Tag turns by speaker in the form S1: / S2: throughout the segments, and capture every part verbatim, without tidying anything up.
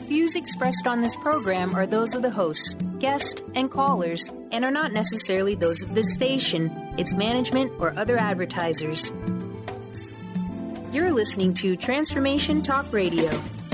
S1: views expressed on this program are those of the hosts, guests, and callers, and are not necessarily those of this station, its management, or other advertisers. You're listening to Transformation Talk Radio.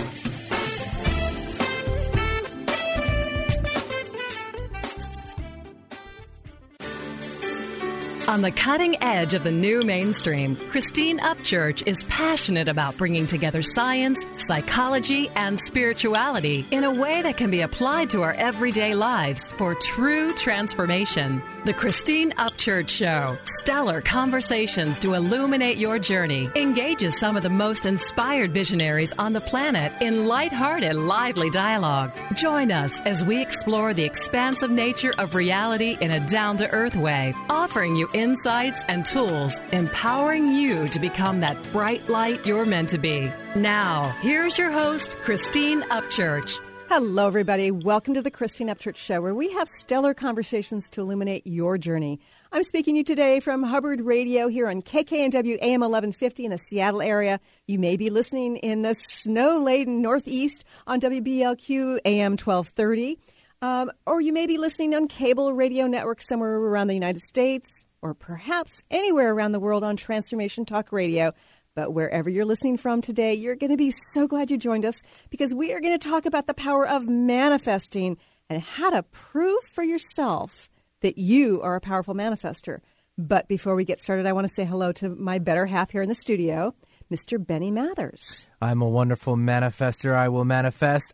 S2: On the cutting edge of the new mainstream, Christine Upchurch is passionate about bringing together science, psychology, and spirituality in a way that can be applied to our everyday lives for true transformation. The Christine Upchurch Show, stellar conversations to illuminate your journey, engages some of the most inspired visionaries on the planet in lighthearted, lively dialogue. Join us as we explore the expansive nature of reality in a down-to-earth way, offering you insights and tools, empowering you to become that bright light you're meant to be. Now, here's your host, Christine Upchurch.
S3: Hello, everybody. Welcome to the Christine Upchurch Show, where we have stellar conversations to illuminate your journey. I'm speaking to you today from Hubbard Radio here on K K N W A M eleven fifty in the Seattle area. You may be listening in the snow-laden Northeast on W B L Q A M twelve thirty, um, or you may be listening on cable radio networks somewhere around the United States, or perhaps anywhere around the world on Transformation Talk Radio. But wherever you're listening from today, you're going to be so glad you joined us, because we are going to talk about the power of manifesting and how to prove for yourself that you are a powerful manifester. But before we get started, I want to say hello to my better half here in the studio, Mister Benny Mathers.
S4: I'm a wonderful manifester. I will manifest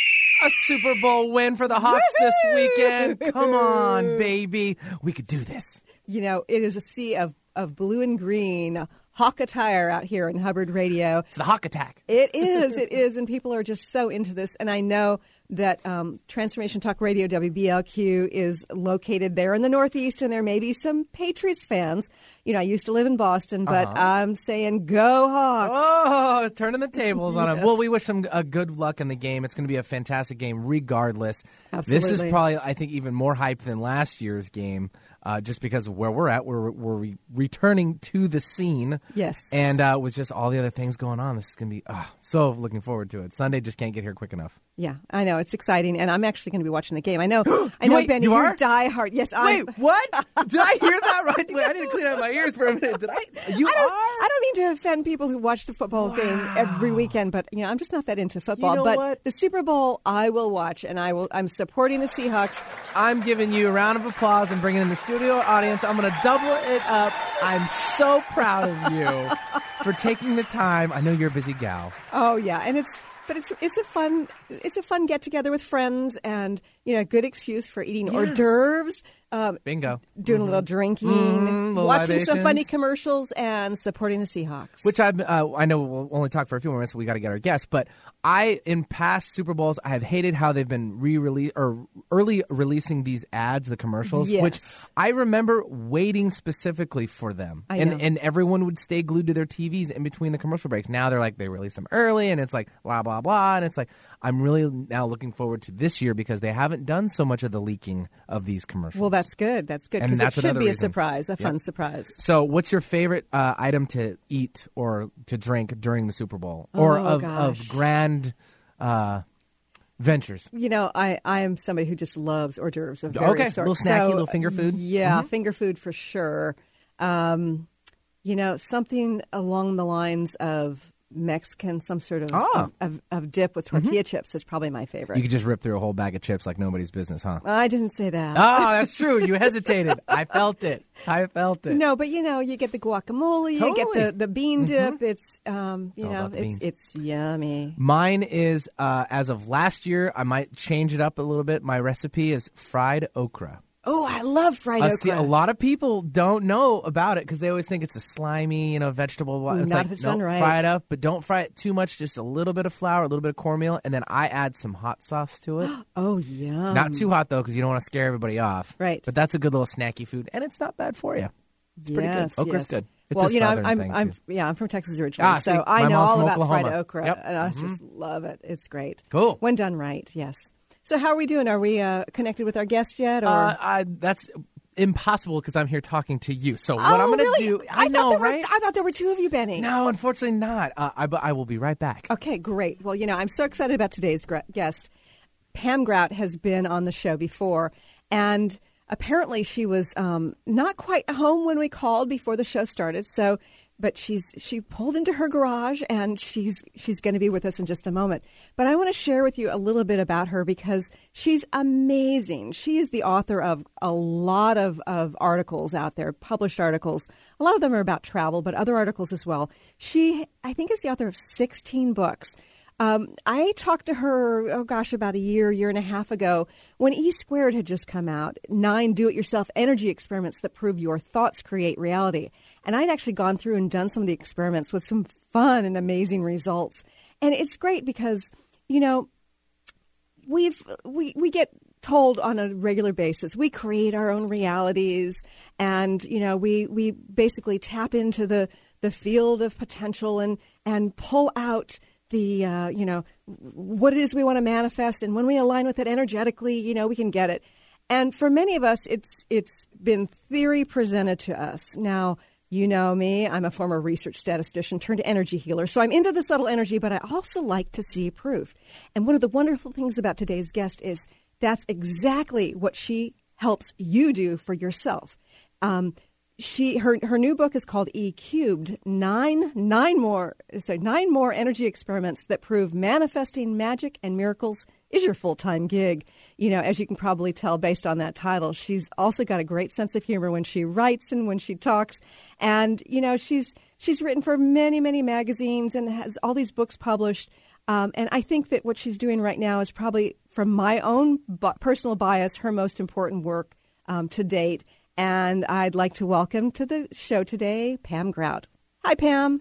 S4: a Super Bowl win for the Hawks Woo-hoo! This weekend. Come on, baby. We could do this.
S3: You know, it is a sea of, of blue and green Hawk attire out here in Hubbard Radio.
S4: It's the Hawk Attack.
S3: It is. It is. And people are just so into this. And I know that um, Transformation Talk Radio, W B L Q, is located there in the Northeast. And there may be some Patriots fans. You know, I used to live in Boston, but uh-huh. I'm saying go Hawks.
S4: Oh, turning the tables on
S3: yes.
S4: them. Well, we wish them uh, good luck in the game. It's going to be a fantastic game regardless.
S3: Absolutely.
S4: This is probably, I think, even more hype than last year's game. Uh, just because of where we're at, we're we're re- returning to the scene.
S3: Yes.
S4: And uh, with just all the other things going on, this is going to be oh, so looking forward to it. Sunday just can't get here quick enough.
S3: Yeah, I know. It's exciting. And I'm actually going to be watching the game. I know, I know,
S4: Wait,
S3: Benny,
S4: you
S3: you're
S4: are?
S3: diehard. Yes, I
S4: Wait, what? Did I hear that right? Wait, I need to clean out my ears for a minute. Did I? You
S3: I don't,
S4: are?
S3: I don't mean to offend people who watch the football
S4: wow.
S3: game every weekend, but you know, I'm just not that into football.
S4: You know
S3: but
S4: what?
S3: the Super Bowl, I will watch, and I will. I'm supporting the Seahawks.
S4: I'm giving you a round of applause and bringing in the studio audience. I'm going to double it up. I'm so proud of you for taking the time. I know you're a busy gal.
S3: Oh yeah, and it's but it's it's a fun it's a fun get together with friends, and you know, a good excuse for eating yeah. hors d'oeuvres. Um,
S4: Bingo.
S3: Doing
S4: mm-hmm.
S3: a little drinking,
S4: mm, little
S3: watching
S4: libations.
S3: some funny commercials, and supporting the Seahawks.
S4: Which I've, uh, I know we'll only talk for a few more minutes, so we got to get our guests. But I, in past Super Bowls, I have hated how they've been re-release or early releasing these ads, the commercials,
S3: yes.
S4: which I remember waiting specifically for them.
S3: I
S4: and
S3: know.
S4: and everyone would stay glued to their T Vs in between the commercial breaks. Now they're like, they release them early, and it's like, blah, blah, blah. And it's like, I'm really now looking forward to this year because they haven't done so much of the leaking of these commercials.
S3: Well, that's good. That's good.
S4: And that's
S3: it should
S4: another
S3: be
S4: reason.
S3: a surprise, a
S4: yep.
S3: fun surprise.
S4: So what's your favorite uh, item to eat or to drink during the Super Bowl? Or
S3: oh,
S4: of, of grand uh, ventures?
S3: You know, I, I am somebody who just loves hors d'oeuvres of various
S4: Okay,
S3: sorts.
S4: a little snacky,
S3: so,
S4: little finger food?
S3: Yeah,
S4: Mm-hmm.
S3: finger food for sure. Um, you know, something along the lines of Mexican, some sort of,
S4: ah.
S3: of, of, of dip with tortilla mm-hmm. chips is probably my favorite.
S4: You could just rip through a whole bag of chips like nobody's business, huh?
S3: I didn't say that.
S4: Oh, that's true. You hesitated. I felt it. I felt it.
S3: No, but you know, you get the guacamole,
S4: totally.
S3: you get the, the bean dip.
S4: Mm-hmm.
S3: It's, um, you
S4: All
S3: know, it's it's yummy.
S4: Mine is, uh, as of last year, I might change it up a little bit. My recipe is fried okra.
S3: Oh, I love fried
S4: uh,
S3: okra.
S4: See, a lot of people don't know about it because they always think it's a slimy, you know, vegetable. It's
S3: Not
S4: like,
S3: if it's
S4: no,
S3: done right.
S4: Fry it up, but don't fry it too much. Just a little bit of flour, a little bit of cornmeal, and then I add some hot sauce to it.
S3: Oh, yeah.
S4: Not too hot, though, because you don't want to scare everybody off.
S3: Right.
S4: But that's a good little snacky food, and it's not bad for you. It's pretty
S3: yes,
S4: good. Okra's
S3: yes.
S4: good. It's
S3: well,
S4: a
S3: you know,
S4: southern
S3: I'm,
S4: thing,
S3: I'm,
S4: too.
S3: yeah, I'm from Texas originally,
S4: Ah,
S3: so
S4: see,
S3: I
S4: my
S3: know
S4: mom's
S3: all
S4: from
S3: about
S4: Oklahoma.
S3: fried okra,
S4: Yep.
S3: and I
S4: Mm-hmm.
S3: just love it. It's great.
S4: Cool.
S3: When done right, yes. So how are we doing? Are we uh, connected with our guest yet? Or?
S4: Uh, I, that's impossible because I'm here talking to you. So what
S3: oh,
S4: I'm going to
S3: really?
S4: do, I,
S3: I
S4: know,
S3: there
S4: right?
S3: Were, I thought there were two of you, Benny.
S4: No, unfortunately not. Uh, I, but I will be right back.
S3: Okay, great. Well, you know, I'm so excited about today's gra- guest. Pam Grout has been on the show before, and apparently she was um, not quite home when we called before the show started. So, but she's she pulled into her garage, and she's she's going to be with us in just a moment. But I want to share with you a little bit about her because she's amazing. She is the author of a lot of, of articles out there, published articles. A lot of them are about travel, but other articles as well. She, I think, is the author of sixteen books. Um, I talked to her, oh gosh, about a year, year and a half ago when E Squared had just come out, nine do-it-yourself energy experiments that prove your thoughts create reality. And I'd actually gone through and done some of the experiments with some fun and amazing results. And it's great because, you know, we've we, we get told on a regular basis, we create our own realities, and, you know, we, we basically tap into the, the field of potential and, and pull out the, uh, you know, what it is we want to manifest. And when we align with it energetically, you know, we can get it. And for many of us, it's it's been theory presented to us. Now, you know me, I'm a former research statistician turned energy healer. So I'm into the subtle energy, but I also like to see proof. And one of the wonderful things about today's guest is that's exactly what she helps you do for yourself. Um, She her her new book is called E Cubed, nine nine more so nine more energy experiments that prove manifesting magic and miracles is your full-time gig. You know, as you can probably tell based on that title, she's also got a great sense of humor when she writes and when she talks. And you know, she's she's written for many many magazines and has all these books published. Um, and I think that what she's doing right now is probably, from my own bu- personal bias, her most important work um, to date. And I'd like to welcome to the show today, Pam Grout. Hi, Pam.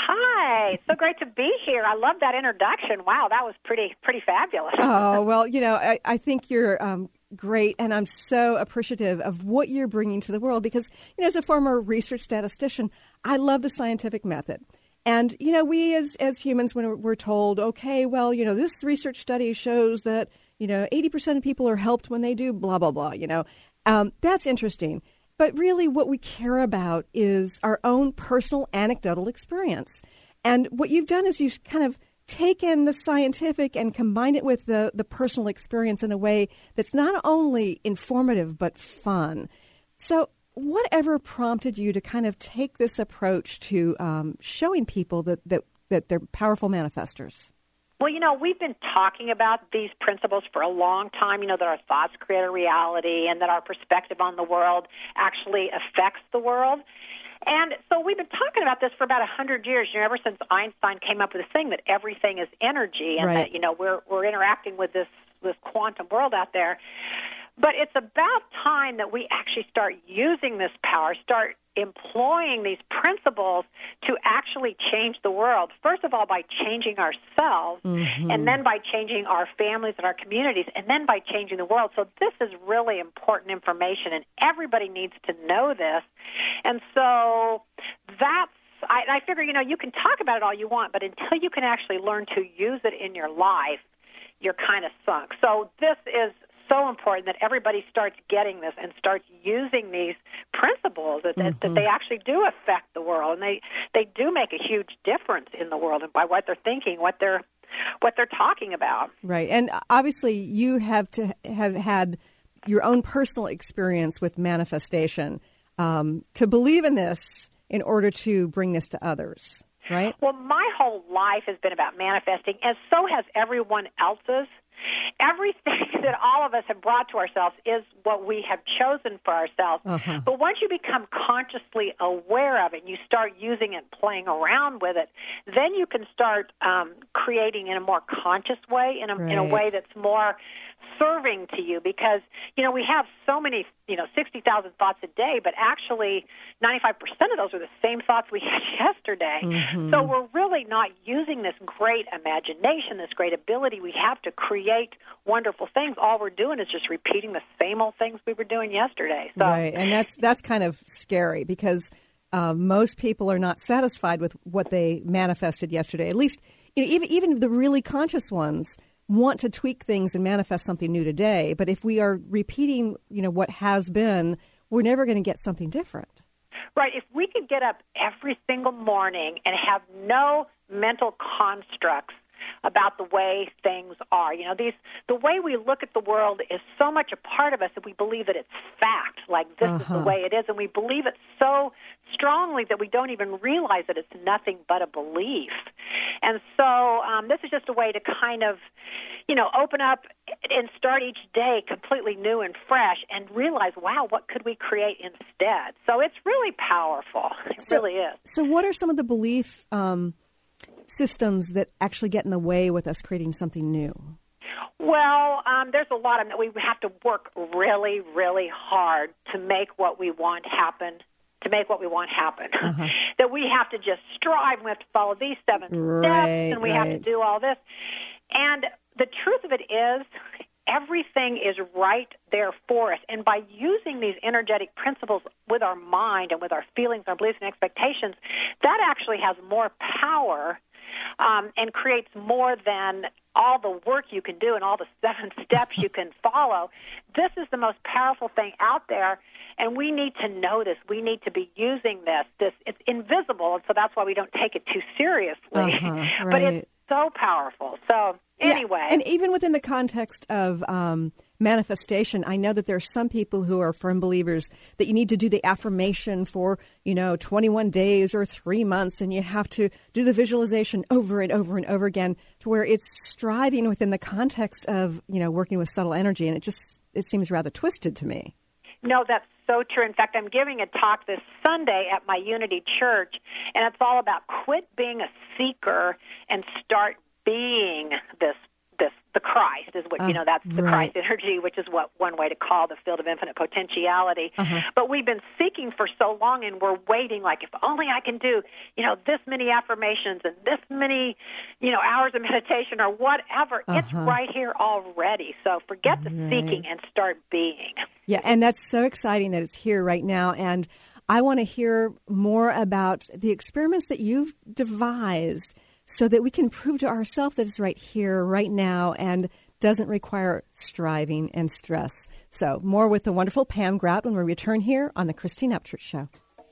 S5: Hi. So great to be here. I love that introduction. Wow, that was pretty pretty fabulous.
S3: Oh, well, you know, I, I think you're um, great, and I'm so appreciative of what you're bringing to the world because, you know, as a former research statistician, I love the scientific method. And, you know, we as, as humans, when we're told, okay, well, you know, this research study shows that, you know, eighty percent of people are helped when they do blah, blah, blah, you know. Um, that's interesting. But really what we care about is our own personal anecdotal experience. And what you've done is you've kind of taken the scientific and combined it with the, the personal experience in a way that's not only informative but fun. So whatever prompted you to kind of take this approach to um, showing people that, that, that they're powerful manifestors?
S5: Well, you know, we've been talking about these principles for a long time, you know, that our thoughts create a reality and that our perspective on the world actually affects the world. And so we've been talking about this for about one hundred years, you know, ever since Einstein came up with this thing that everything is energy and
S3: right.
S5: that, you know, we're we're interacting with this, this quantum world out there. But it's about time that we actually start using this power, start employing these principles to actually change the world. First of all, by changing ourselves, mm-hmm. and then by changing our families and our communities, and then by changing the world. So this is really important information, and everybody needs to know this. And so that's I, I figure, you know, you can talk about it all you want, but until you can actually learn to use it in your life, you're kind of sunk. So this is so important that everybody starts getting this and starts using these principles that, mm-hmm. that they actually do affect the world, and they, they do make a huge difference in the world and by what they're thinking, what they're what they're talking about.
S3: Right, and obviously you have to have had your own personal experience with manifestation um, to believe in this in order to bring this to others, right?
S5: Well, my whole life has been about manifesting, and so has everyone else's. Everything that all of us have brought to ourselves is what we have chosen for ourselves. Uh-huh. But once you become consciously aware of it, and you start using it, playing around with it, then you can start um, creating in a more conscious way, in a, right. in a way that's more serving to you, because, you know, we have so many, you know, sixty thousand thoughts a day, but actually ninety-five percent of those are the same thoughts we had yesterday. Mm-hmm. So we're really not using this great imagination, this great ability we have to create wonderful things. All we're doing is just repeating the same old things we were doing yesterday. So,
S3: right, and that's that's kind of scary because uh, most people are not satisfied with what they manifested yesterday. At least, you know, even even the really conscious ones want to tweak things and manifest something new today. But if we are repeating, you know, what has been, we're never going to get something different.
S5: Right. If we could get up every single morning and have no mental constructs about the way things are. You know, these the way we look at the world is so much a part of us that we believe that it's fact, like this uh-huh. is the way it is, and we believe it so strongly that we don't even realize that it's nothing but a belief. And so um, this is just a way to kind of, you know, open up and start each day completely new and fresh and realize, wow, what could we create instead? So it's really powerful. It
S3: so,
S5: really is.
S3: So what are some of the belief um systems that actually get in the way with us creating something new?
S5: Well, um, there's a lot of them. We have to work really, really hard to make what we want happen, to make what we want happen. Uh-huh. That we have to just strive, and we have to follow these seven
S3: right,
S5: steps, and we
S3: right.
S5: have to do all this. And the truth of it is, everything is right there for us. And by using these energetic principles with our mind and with our feelings, our beliefs, and expectations, that actually has more power Um, and creates more than all the work you can do and all the seven steps you can follow. This is the most powerful thing out there, and we need to know this. We need to be using this. This it's invisible, and so that's why we don't take it too seriously.
S3: Uh-huh, right.
S5: But it's so powerful. So anyway.
S3: Yeah, and even within the context of um, manifestation, I know that there are some people who are firm believers that you need to do the affirmation for, you know, twenty-one days or three months, and you have to do the visualization over and over and over again, to where it's striving within the context of, you know, working with subtle energy, and it just, it seems rather twisted to me.
S5: No, that's so true. In fact, I'm giving a talk this Sunday at my Unity Church, and it's all about quit being a seeker and start being this, this the Christ is what, uh, you know, that's the
S3: right.
S5: Christ energy, which is what one way to call the field of infinite potentiality. Uh-huh. But we've been seeking for so long, and we're waiting, like, if only I can do, you know, this many affirmations and this many, you know, hours of meditation or whatever. Uh-huh. It's right here already. So forget the right. seeking and start being.
S3: Yeah, and that's so exciting that it's here right now. And I want to hear more about the experiments that you've devised so that we can prove to ourselves that it's right here, right now, and doesn't require striving and stress. So more with the wonderful Pam Grout when we return here on The Christine Upchurch Show.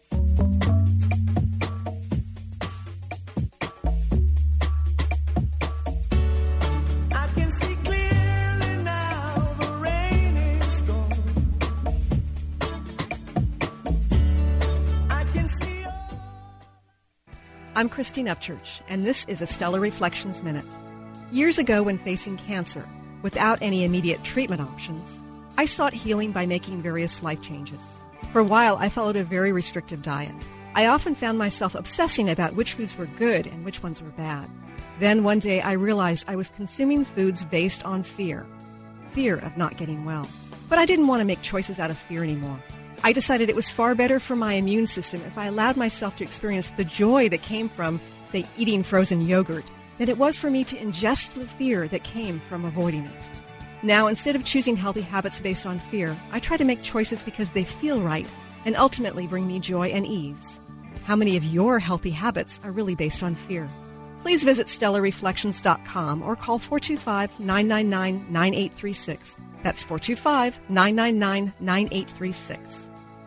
S3: I'm Christine Upchurch, and this is a Stellar Reflections Minute. Years ago, when facing cancer, without any immediate treatment options, I sought healing by making various life changes. For a while, I followed a very restrictive diet. I often found myself obsessing about which foods were good and which ones were bad. Then one day, I realized I was consuming foods based on fear. Fear of not getting well. But I didn't want to make choices out of fear anymore. I decided it was far better for my immune system if I allowed myself to experience the joy that came from, say, eating frozen yogurt, than it was for me to ingest the fear that came from avoiding it. Now, instead of choosing healthy habits based on fear, I try to make choices because they feel right and ultimately bring me joy and ease. How many of your healthy habits are really based on fear? Please visit stellar reflections dot com or call four two five, nine nine nine, nine eight three six. That's four two five, nine nine nine, nine eight three six.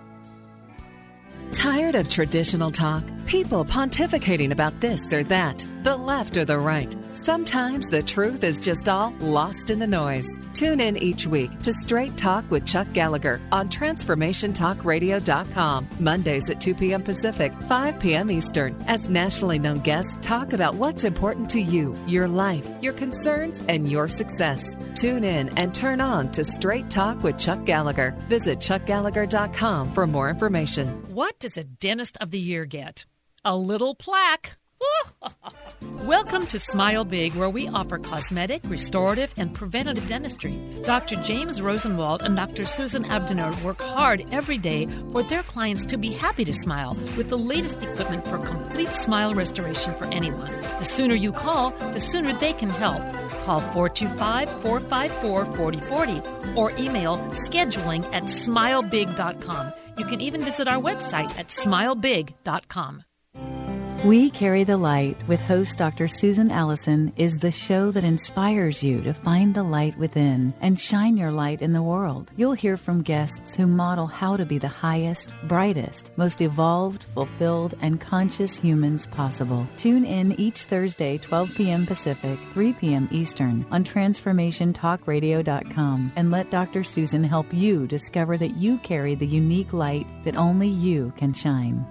S2: Tired of traditional talk? People pontificating about this or that, the left or the right. Sometimes the truth is just all lost in the noise. Tune in each week to Straight Talk with Chuck Gallagher on transformation talk radio dot com, Mondays at two p.m. Pacific, five p.m. Eastern, as nationally known guests talk about what's important to you, your life, your concerns, and your success. Tune in and turn on to Straight Talk with Chuck Gallagher. Visit chuck gallagher dot com for more information.
S6: What does a Dentist of the Year get? A little plaque. Welcome to Smile Big, where we offer cosmetic, restorative, and preventative dentistry. Doctor James Rosenwald and Doctor Susan Abdenor work hard every day for their clients to be happy to smile with the latest equipment for complete smile restoration for anyone. The sooner you call, the sooner they can help. Call four two five, four five four, four zero four zero or email scheduling at smile big dot com. You can even visit our website at smile big dot com.
S7: We Carry the Light with host Doctor Susan Allison is the show that inspires you to find the light within and shine your light in the world. You'll hear from guests who model how to be the highest, brightest, most evolved, fulfilled, and conscious humans possible. Tune in each Thursday, twelve p.m. Pacific, three p.m. Eastern on transformation talk radio dot com and let Doctor Susan help you discover that you carry the unique light that only you can shine.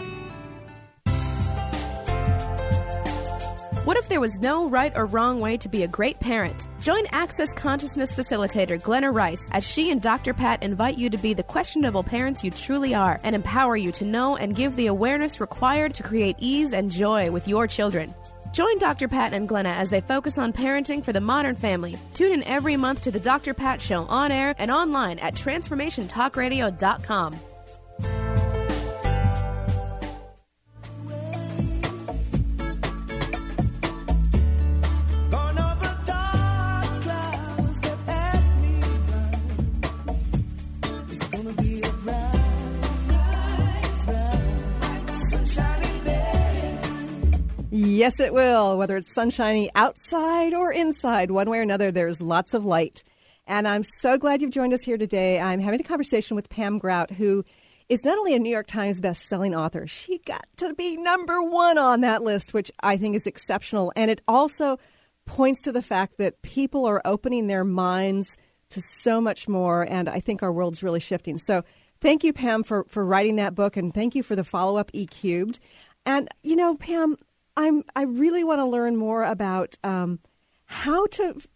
S8: What if there was no right or wrong way to be a great parent? Join Access Consciousness Facilitator Glenna Rice as she and Doctor Pat invite you to be the questionable parents you truly are and empower you to know and give the awareness required to create ease and joy with your children. Join Doctor Pat and Glenna as they focus on parenting for the modern family. Tune in every month to the Doctor Pat Show on air and online at transformation talk radio dot com.
S3: Yes, it will. Whether it's sunshiny outside or inside, one way or another, there's lots of light. And I'm so glad you've joined us here today. I'm having a conversation with Pam Grout, who is not only a New York Times best-selling author, she got to be number one on that list, which I think is exceptional. And it also points to the fact that people are opening their minds to so much more, and I think our world's really shifting. So thank you, Pam, for, for writing that book, and thank you for the follow-up, E-Cubed. And, you know, Pam, I'm, I really want to learn more about um, how to f-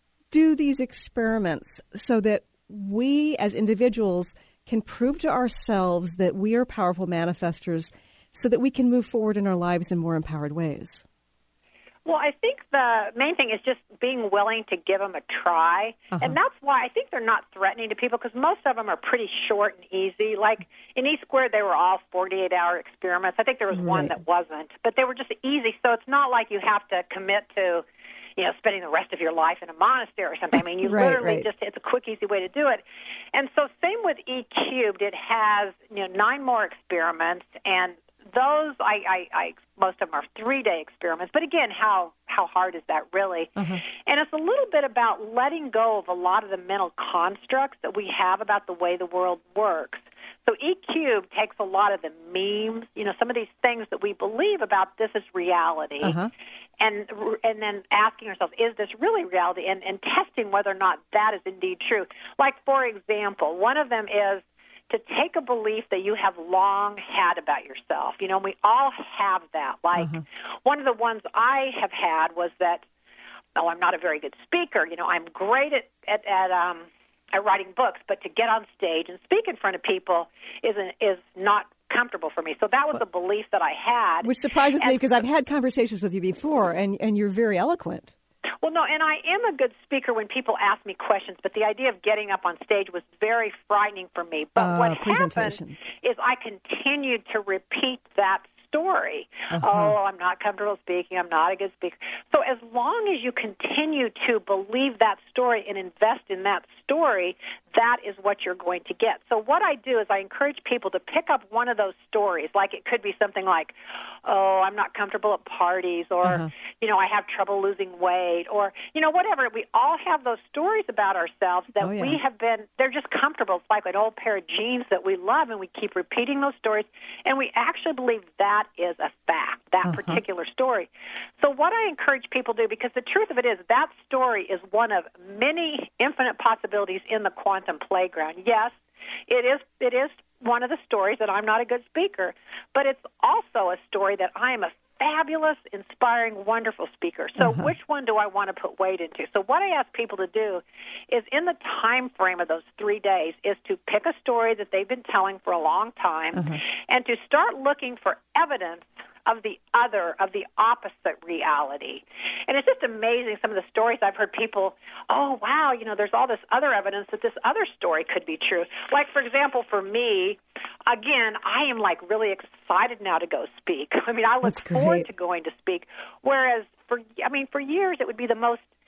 S3: do these experiments so that we as individuals can prove to ourselves that we are powerful manifestors so that we can move forward in our lives in more empowered ways.
S5: Well, I think the main thing is just being willing to give them a try. Uh-huh. And that's why I think they're not threatening to people, because most of them are pretty short and easy. Like in E Squared, they were all forty-eight hour experiments. I think there was right. one that wasn't. But they were just easy, so it's not like you have to commit to, you know, spending the rest of your life in a monastery or something. I mean, you
S3: right,
S5: literally
S3: right.
S5: just, it's a quick, easy way to do it. And so same with E-Cubed. It has, you know, nine more experiments, and those, I, I, I most of them are three-day experiments. But again, how how hard is that really? Uh-huh. And it's a little bit about letting go of a lot of the mental constructs that we have about the way the world works. So E-Cubed takes a lot of the memes, you know, some of these things that we believe about this is reality, uh-huh. and and then asking ourselves, is this really reality? And, and testing whether or not that is indeed true. Like, for example, one of them is to take a belief that you have long had about yourself. You know, we all have that. Like, uh-huh. one of the ones I have had was that, oh, I'm not a very good speaker. You know, I'm great at, at, at um, at writing books, but to get on stage and speak in front of people isn't is not comfortable for me. So that was a belief that I had.
S3: Which surprises and, me, because I've had conversations with you before, and, and you're very eloquent.
S5: Well, no, and I am a good speaker when people ask me questions, but the idea of getting up on stage was very frightening for me. But uh, what happened is I continued to repeat that story. Uh-huh. Oh, I'm not comfortable speaking. I'm not a good speaker. So as long as you continue to believe that story and invest in that story, that is what you're going to get. So what I do is I encourage people to pick up one of those stories. Like, it could be something like, oh, I'm not comfortable at parties, or, uh-huh. you know, I have trouble losing weight, or, you know, whatever. We all have those stories about ourselves that oh, yeah. we have been, they're just comfortable. It's like an old pair of jeans that we love, and we keep repeating those stories, and we actually believe that is a fact, that uh-huh. particular story. So what I encourage people to do, because the truth of it is that story is one of many infinite possibilities in the quantum playground. Yes, it is it is one of the stories that I'm not a good speaker, but it's also a story that I am a fabulous, inspiring, wonderful speaker. So uh-huh. which one do I want to put weight into? So what I ask people to do is, in the time frame of those three days, is to pick a story that they've been telling for a long time uh-huh. and to start looking for evidence of the other, of the opposite reality. And it's just amazing, some of the stories I've heard people, oh, wow, you know, there's all this other evidence that this other story could be true. Like, for example, for me, again, I am, like, really excited now to go speak. I mean, I look forward to going to speak, whereas, for I mean, for years it would be the most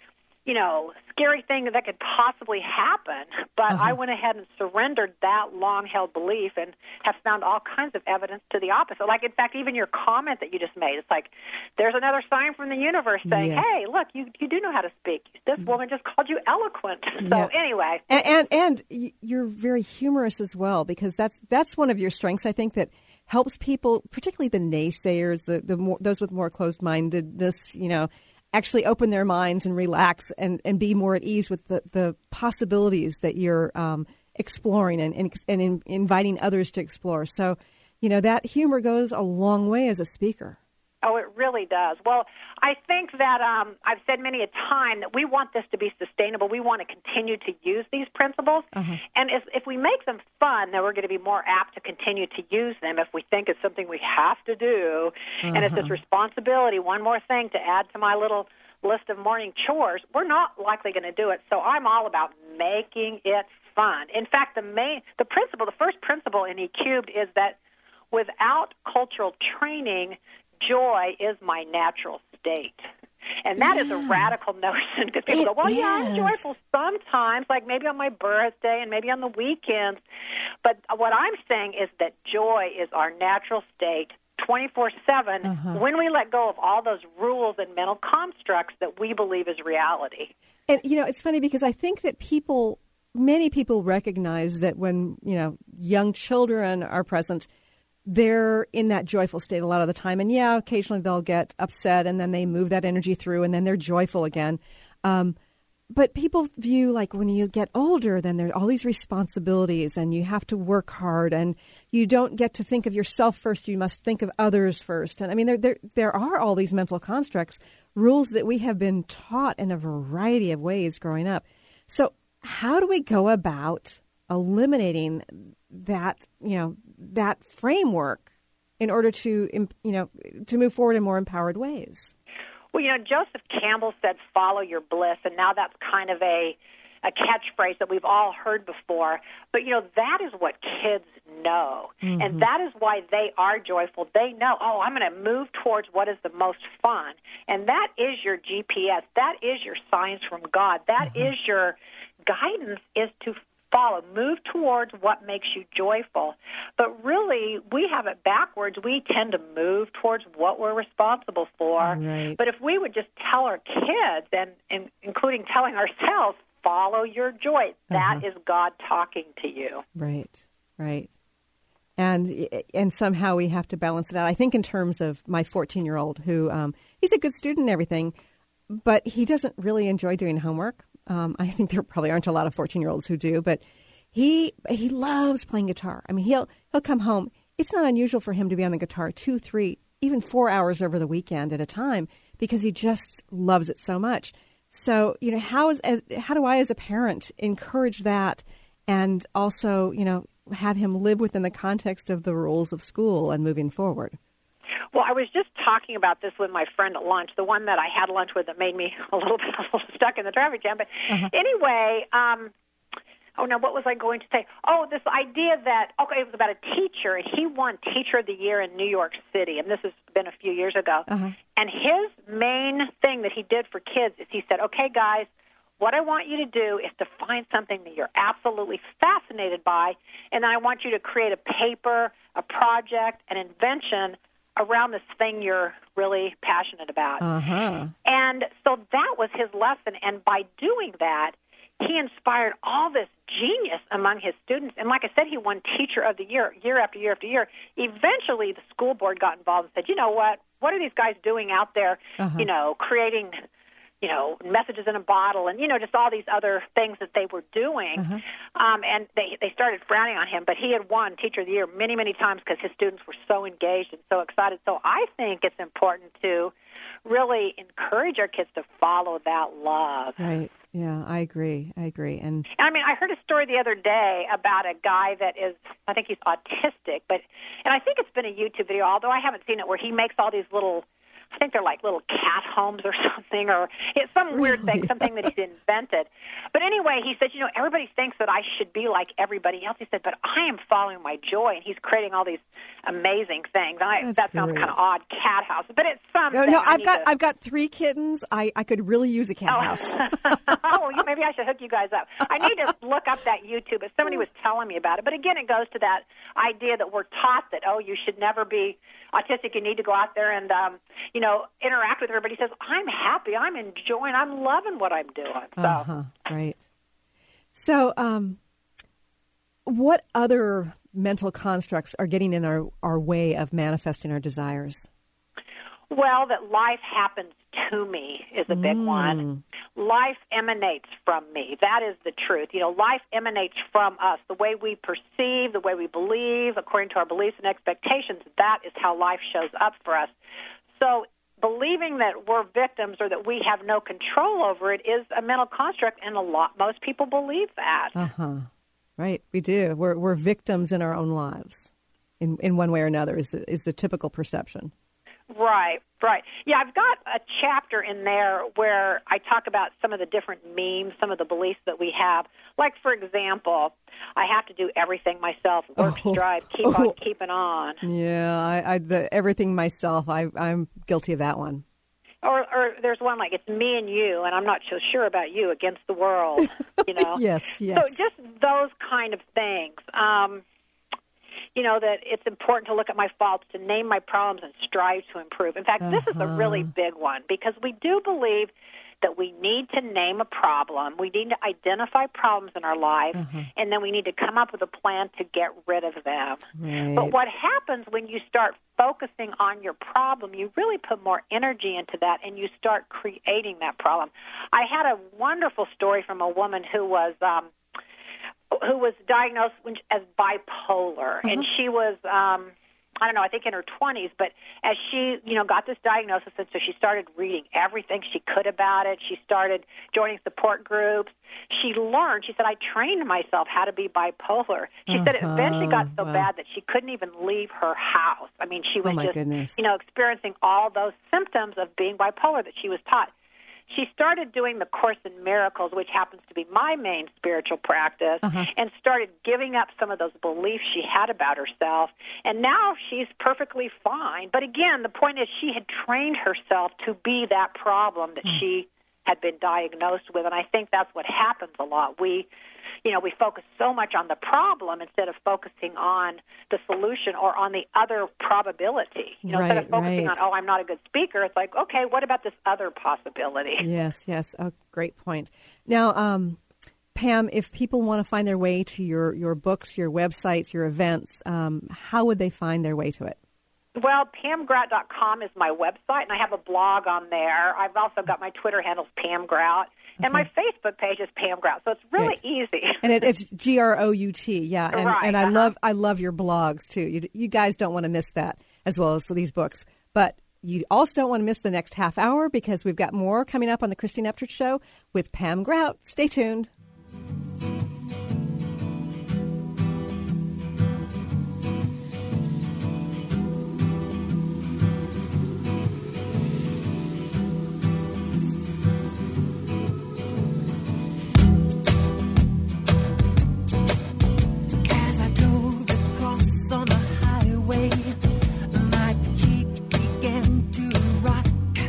S5: you know, scary thing that could possibly happen. But
S3: Uh-huh.
S5: I went ahead and surrendered that long-held belief and have found all kinds of evidence to the opposite. Like, in fact, even your comment that you just made, it's like there's another sign from the universe saying,
S3: Yes.
S5: hey, look, you, you do know how to speak. This woman just called you eloquent. So
S3: Yeah.
S5: anyway.
S3: And, and and y- you're very humorous as well, because that's that's one of your strengths. I think that helps people, particularly the naysayers, the the more, those with more closed mindedness, you know, actually open their minds and relax and, and be more at ease with the, the possibilities that you're um, exploring and and, and in, inviting others to explore. So, you know, that humor goes a long way as a speaker.
S5: Oh, it really does. Well, I think that um, I've said many a time that we want this to be sustainable. We want to continue to use these principles.
S3: Uh-huh.
S5: And if, if we make them fun, then we're going to be more apt to continue to use them. If we think it's something we have to do, uh-huh. and it's this responsibility, one more thing to add to my little list of morning chores, we're not likely going to do it. So I'm all about making it fun. In fact, the main, the principle, the first principle in E Cubed is that without cultural training, joy is my natural state. And that yeah. is a radical notion, because people
S3: it
S5: go, well,
S3: is.
S5: yeah, I'm joyful sometimes, like maybe on my birthday and maybe on the weekends. But what I'm saying is that joy is our natural state twenty-four seven uh-huh. when we let go of all those rules and mental constructs that we believe is reality.
S3: And, you know, it's funny because I think that people, many people recognize that when, you know, young children are present, they're in that joyful state a lot of the time. And, yeah, occasionally they'll get upset and then they move that energy through and then they're joyful again. Um, but people view, like, when you get older, then there are all these responsibilities and you have to work hard and you don't get to think of yourself first. You must think of others first. And, I mean, there there, there are all these mental constructs, rules that we have been taught in a variety of ways growing up. So how do we go about eliminating that, you know, that framework in order to, you know, to move forward in more empowered ways?
S5: Well, you know, Joseph Campbell said, follow your bliss, and now that's kind of a, a catchphrase that we've all heard before. But, you know, that is what kids know, mm-hmm. and that is why they are joyful. They know, oh, I'm going to move towards what is the most fun, and that is your G P S. That is your signs from God. That mm-hmm. is your guidance, is to follow, move towards what makes you joyful. But really, we have it backwards. We tend to move towards what we're responsible for.
S3: Right.
S5: But if we would just tell our kids, and, and including telling ourselves, follow your joy, that
S3: uh-huh.
S5: is God talking to you.
S3: Right, right. And and somehow we have to balance it out. I think in terms of my fourteen-year-old, who um, he's a good student and everything, but he doesn't really enjoy doing homework. Um, I think there probably aren't a lot of fourteen-year-olds who do, but he he loves playing guitar. I mean, he'll he'll come home. It's not unusual for him to be on the guitar two, three, even four hours over the weekend at a time because he just loves it so much. So, you know, how is as, how do I as a parent encourage that and also, you know, have him live within the context of the rules of school and moving forward?
S5: Well, I was just talking about this with my friend at lunch, the one that I had lunch with that made me a little bit a little stuck in the traffic jam. But uh-huh. anyway, um, oh, no, what was I going to say? Oh, this idea that, okay, it was about a teacher, and he won Teacher of the Year in New York City, and this has been a few years ago.
S3: Uh-huh.
S5: And his main thing that he did for kids is he said, okay, guys, what I want you to do is to find something that you're absolutely fascinated by, and then I want you to create a paper, a project, an invention around this thing you're really passionate about.
S3: Uh-huh.
S5: And so that was his lesson. And by doing that, he inspired all this genius among his students. And like I said, he won Teacher of the Year, year after year after year. Eventually, the school board got involved and said, you know what? What are these guys doing out there, uh-huh. you know, creating, you know, messages in a bottle and, you know, just all these other things that they were doing.
S3: Uh-huh.
S5: Um, and they, they started frowning on him. But he had won Teacher of the Year many, many times because his students were so engaged and so excited. So I think it's important to really encourage our kids to follow that love.
S3: Right. Yeah, I agree. I agree. And,
S5: and I mean, I heard a story the other day about a guy that is, I think he's autistic, but, and I think it's been a YouTube video, although I haven't seen it, where he makes all these little I think they're like little cat homes or something, or it's some weird
S3: Really?
S5: thing, something that he's invented. But anyway, he said, you know, everybody thinks that I should be like everybody else. He said, but I am following my joy, and he's creating all these amazing things. I,
S3: That's
S5: that sounds
S3: great.
S5: kind of odd, cat house, but it's something.
S3: No, no,
S5: I
S3: I've
S5: need
S3: got
S5: to-
S3: I've got three kittens. I, I could really use a cat
S5: Oh,
S3: house.
S5: oh, you- maybe I should hook you guys up. I need to look up that YouTube. But somebody was telling me about it. But again, it goes to that idea that we're taught that, oh, you should never be autistic. You need to go out there and, um, you know, interact with everybody. He says, I'm happy. I'm enjoying. I'm loving what I'm doing. So.
S3: Uh-huh, right. So, um, what other mental constructs are getting in our, our way of manifesting our desires?
S5: Well, that life happens to me is a big
S3: Mm.
S5: one. Life emanates from me. That is the truth. You know, life emanates from us. The way we perceive, the way we believe, according to our beliefs and expectations, that is how life shows up for us. So believing that we're victims or that we have no control over it is a mental construct, and a lot, most people believe that.
S3: Uh-huh. Right, we do. We're we're victims in our own lives, in in one way or another. Is the, is the typical perception.
S5: Right, right. Yeah, I've got a chapter in there where I talk about some of the different memes, some of the beliefs that we have. Like, for example, I have to do everything myself, work,
S3: Oh.
S5: strive, keep
S3: Oh.
S5: on keeping on.
S3: Yeah, I, I the everything myself. I I'm guilty of that one.
S5: Or, or there's one like, it's me and you, and I'm not so sure about you against the world, you know?
S3: Yes, yes.
S5: So just those kind of things. Um, you know, that it's important to look at my faults, to name my problems, and strive to improve. In fact, this is a really big one because we do believe that we need to name a problem. We need to identify problems in our life, and then we need to come up with a plan to get rid of them.
S3: Right.
S5: But what happens when you start focusing on your problem, you really put more energy into that, and you start creating that problem. I had a wonderful story from a woman who was um, who was diagnosed as bipolar, and she was, um, I don't know, I think in her twenties, but as she, you know, got this diagnosis, and so she started reading everything she could about it. She started joining support groups. She learned, she said, I trained myself how to be bipolar. She said it eventually got so
S3: wow.
S5: bad that she couldn't even leave her house. I mean, she was
S3: Oh, my
S5: just,
S3: goodness.
S5: you know, experiencing all those symptoms of being bipolar that she was taught. She started doing the Course in Miracles, which happens to be my main spiritual practice,
S3: Uh-huh.
S5: and started giving up some of those beliefs she had about herself. And now she's perfectly fine. But again, the point is she had trained herself to be that problem that
S3: Mm.
S5: she had been diagnosed with. And I think that's what happens a lot. We, you know, we focus so much on the problem instead of focusing on the solution or on the other probability. You know, instead of
S3: Right,
S5: focusing
S3: right.
S5: on, oh, I'm not a good speaker, it's like, okay, what about this other possibility?
S3: Yes, yes. Oh, great point. Now, um, Pam, if people want to find their way to your, your books, your websites, your events, um, how would they find their way to it?
S5: Well, pam grout dot com is my website, and I have a blog on there. I've also got my Twitter handle's Pam Grout, and my Facebook page is Pam Grout, so it's really
S3: Good.
S5: easy.
S3: And it, it's G R O U T, yeah. And,
S5: Right,
S3: and I
S5: uh-huh.
S3: love I love your blogs too. You, you guys don't want to miss that, as well as these books. But you also don't want to miss the next half hour because we've got more coming up on the Christine Upchurch Show with Pam Grout. Stay tuned.
S9: As I drove across on the highway, my Jeep began to rock.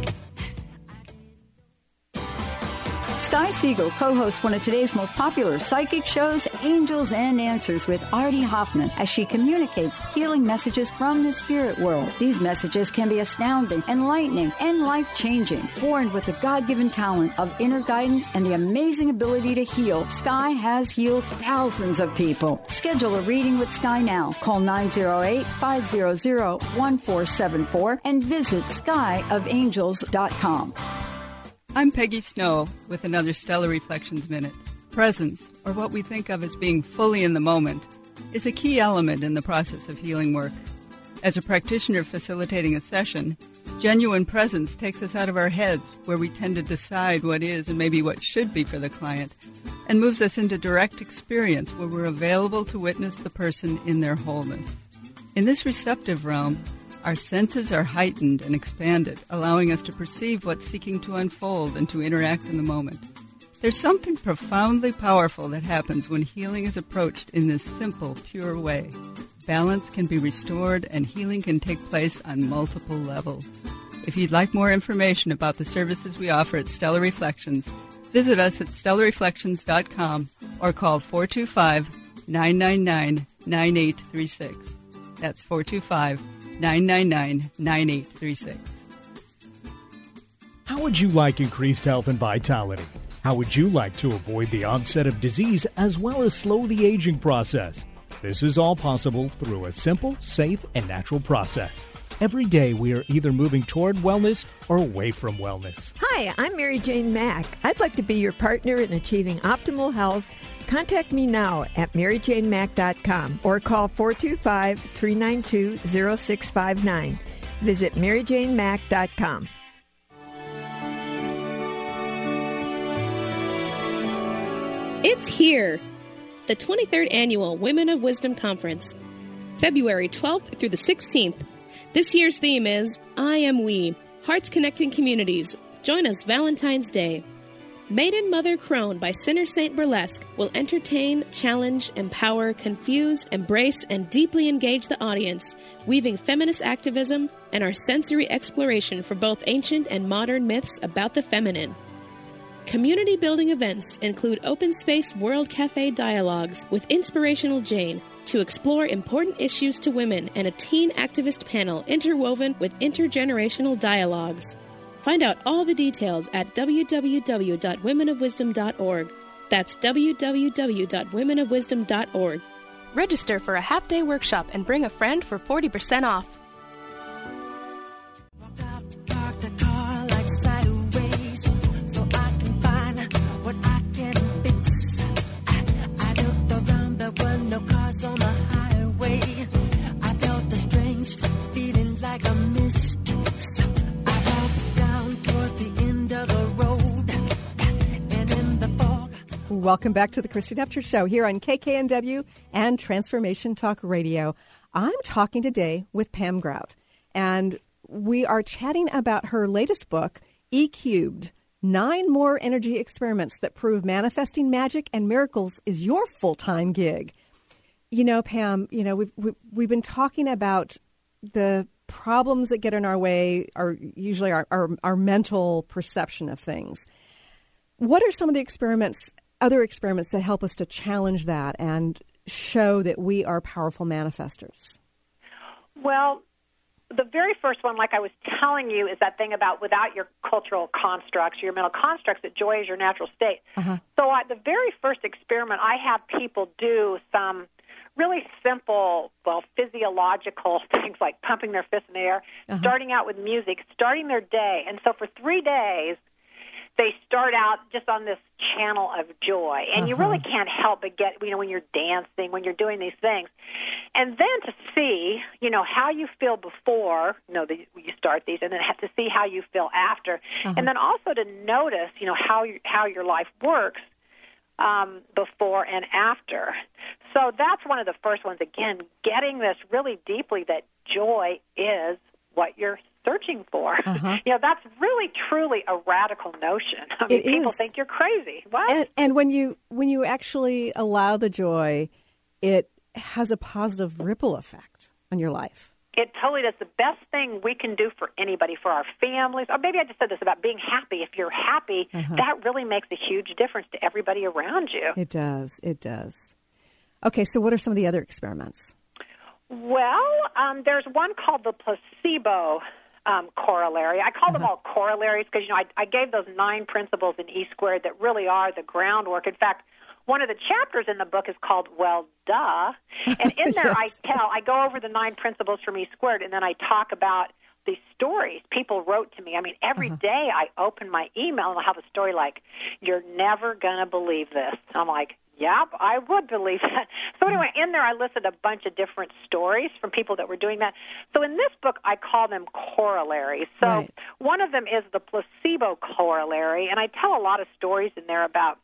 S10: Sky Siegel co-hosts one of today's most popular psychic shows, Angels and Answers, with Artie Hoffman, as she communicates healing messages from the spirit world. These messages can be astounding, enlightening, and life-changing. Born with the God-given talent of inner guidance and the amazing ability to heal, Sky has healed thousands of people. Schedule a reading with Sky now. Call nine oh eight, five hundred, one four seven four and visit sky of angels dot com.
S11: I'm Peggy Snow with another Stellar Reflections Minute. Presence, or what we think of as being fully in the moment, is a key element in the process of healing work. As a practitioner facilitating a session, genuine presence takes us out of our heads, where we tend to decide what is and maybe what should be for the client, and moves us into direct experience where we're available to witness the person in their wholeness. In this receptive realm, Our senses are heightened and expanded, allowing us to perceive what's seeking to unfold and to interact in the moment. There's something profoundly powerful that happens when healing is approached in this simple, pure way. Balance can be restored and healing can take place on multiple levels. If you'd like more information about the services we offer at Stellar Reflections, visit us at stellar reflections dot com or call four two five, nine nine nine, nine eight three six. That's four two five, nine nine nine, nine eight three six.
S12: How would you like increased health and vitality? How would you like to avoid the onset of disease as well as slow the aging process? This is all possible through a simple, safe, and natural process. Every day we are either moving toward wellness or away from wellness.
S13: Hi, I'm Mary Jane Mack. I'd like to be your partner in achieving optimal health. Contact me now at mary jane mack dot com or call four two five, three nine two, zero six five nine. Visit mary jane mack dot com.
S8: It's here, the twenty-third Annual Women of Wisdom Conference, February twelfth through the sixteenth. This year's theme is I Am We, Hearts Connecting Communities. Join us Valentine's Day. Maiden Mother Crone by Sinner Saint Burlesque will entertain, challenge, empower, confuse, embrace, and deeply engage the audience, weaving feminist activism and our sensory exploration for both ancient and modern myths about the feminine. Community building events include open space World Cafe dialogues with Inspirational Jane to explore important issues to women and a teen activist panel interwoven with intergenerational dialogues. Find out all the details at w w w dot women of wisdom dot org. That's w w w dot women of wisdom dot org.
S14: Register for a half-day workshop and bring a friend for forty percent off.
S3: Welcome back to the Christine Upchurch Show here on K K N W and Transformation Talk Radio. I'm talking today with Pam Grout, and we are chatting about her latest book, E Cubed, Nine More Energy Experiments That Prove Manifesting Magic and Miracles is Your Full-Time Gig. You know, Pam, you know, we've, we've, we've been talking about the problems that get in our way are usually our, our, our mental perception of things. What are some of the experiments other experiments that help us to challenge that and show that we are powerful manifestors?
S5: Well, the very first one, like I was telling you, is that thing about without your cultural constructs, your mental constructs, that joy is your natural state. Uh-huh. So at the very first experiment, I have people do some really simple, well, physiological things like pumping their fists in the air, uh-huh. starting out with music, starting their day. And so for three days, they start out just on this channel of joy. And uh-huh. you really can't help but get, you know, when you're dancing, when you're doing these things. And then to see, you know, how you feel before, you know, the, you start these, and then have to see how you feel after. Uh-huh. And then also to notice, you know, how you, how your life works um, before and after. So that's one of the first ones, again, getting this really deeply that joy is what you're searching for. Uh-huh. You know, that's really, truly a radical notion. I mean,
S3: it
S5: people
S3: is.
S5: think you're crazy. What?
S3: And, and when you when you actually allow the joy, it has a positive ripple effect on your life.
S5: It totally does. The best thing we can do for anybody, for our families, or maybe I just said this about being happy. If you're happy, uh-huh. that really makes a huge difference to everybody around you.
S3: It does. It does. Okay, so what are some of the other experiments?
S5: Well, um, there's one called the placebo Um, corollary. I call uh-huh. them all corollaries because, you know, I, I gave those nine principles in E Squared that really are the groundwork. In fact, one of the chapters in the book is called Well, Duh. And in there yes. I tell, I go over the nine principles from E Squared, and then I talk about these stories people wrote to me. I mean, every uh-huh. day I open my email and I'll have a story like, you're never going to believe this. I'm like, yep, I would believe that. So anyway, in there I listed a bunch of different stories from people that were doing that. So in this book, I call them corollaries. So right. one of them is the placebo corollary, and I tell a lot of stories in there about,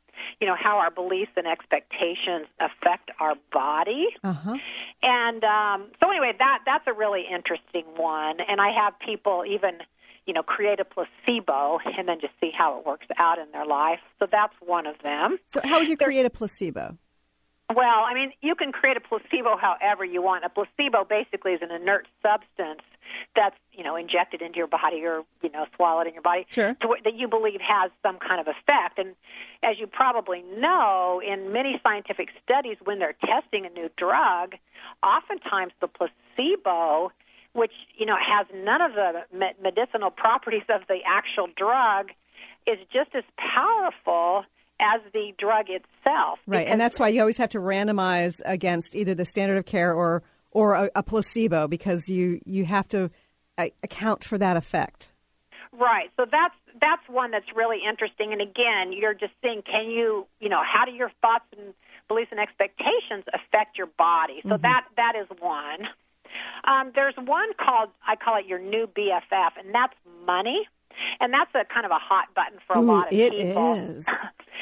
S5: you know, how our beliefs and expectations affect our body.
S3: Uh-huh.
S5: And um, so anyway, that that's a really interesting one. And I have people even, you know, create a placebo and then just see how it works out in their life. So that's one of them.
S3: So how would you create a placebo?
S5: Well, I mean, you can create a placebo however you want. A placebo basically is an inert substance that's, you know, injected into your body or, you know, swallowed in your body
S3: sure.
S5: to, that you believe has some kind of effect. And as you probably know, in many scientific studies, when they're testing a new drug, oftentimes the placebo, which, you know, has none of the medicinal properties of the actual drug, is just as powerful as the drug itself.
S3: Right, and that's why you always have to randomize against either the standard of care or or a, a placebo, because you, you have to uh, account for that effect.
S5: Right, so that's that's one that's really interesting. And again, you're just seeing, can you, you know, how do your thoughts and beliefs and expectations affect your body? So mm-hmm. that that is one. Um, there's one called, I call it your new B F F, and that's money. And that's a kind of a hot button for a
S3: Ooh,
S5: lot of
S3: it
S5: people.
S3: It is.